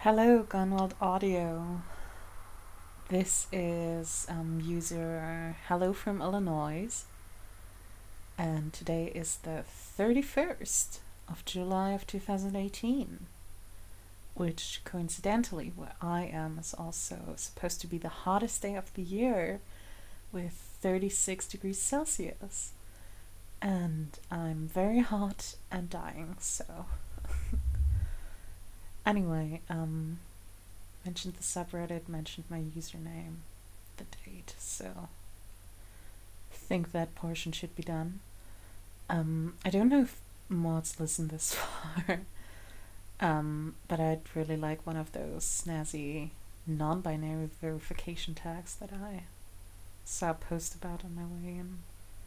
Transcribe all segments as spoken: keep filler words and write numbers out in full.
Hello, Gunwald Audio. This is um, user Hello from Illinois, and today is the thirty-first of July of two thousand eighteen, which coincidentally, where I am, is also supposed to be the hottest day of the year with thirty-six degrees Celsius. And I'm very hot and dying, so. Anyway, um, mentioned the subreddit, mentioned my username, the date, so I think that portion should be done. Um, I don't know if mods listen this far, um, but I'd really like one of those snazzy non-binary verification tags that I saw a post about on my way in.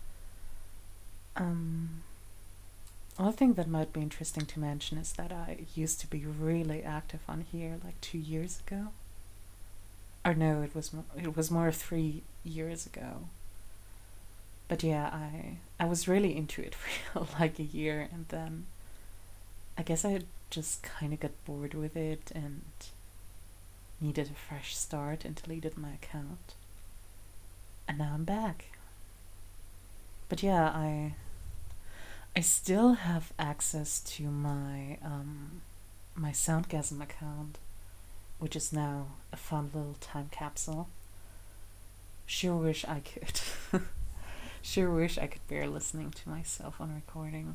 Um, one thing that might be interesting to mention is that I used to be really active on here like two years ago. Or no, it was more, it was more three years ago. But yeah, I I was really into it for like a year, and then I guess I just kind of got bored with it and needed a fresh start and deleted my account. And now I'm back. But yeah, I I still have access to my um my Soundgasm account, which is now a fun little time capsule. Sure wish I could. Sure wish I could bear listening to myself on recording.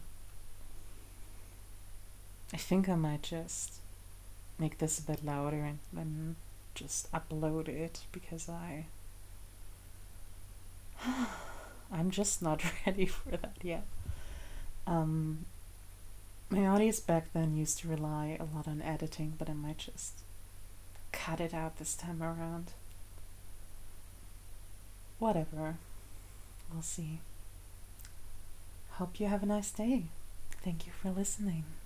I think I might just make this a bit louder and then just upload it because I I'm just not ready for that yet. Um, my audience back then used to rely a lot on editing, but I might just cut it out this time around. Whatever. We'll see. Hope you have a nice day. Thank you for listening.